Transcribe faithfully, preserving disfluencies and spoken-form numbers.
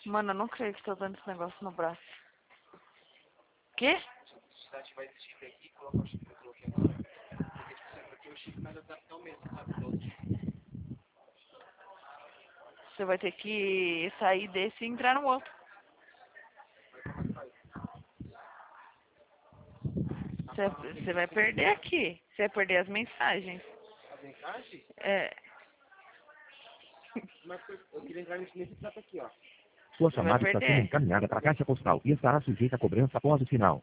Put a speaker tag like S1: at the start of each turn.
S1: Mano, eu não creio que tô dando esse negócio no braço. Quê?
S2: Se ela tiver esse chip aqui, coloca o chip que eu coloquei agora. Porque, tipo assim, porque o chip mais adaptar o mesmo, sabe? Do outro chip.
S1: Você vai ter que sair desse e entrar no outro. Você, você vai perder aqui. Você vai perder as mensagens.
S2: As mensagens?
S1: É.
S2: Mas eu queria entrar nesse, nesse prato aqui, ó.
S3: Sua
S1: Você vai
S3: chamada está sendo
S1: perder.
S3: encaminhada para a caixa postal e estará sujeita a cobrança após o sinal.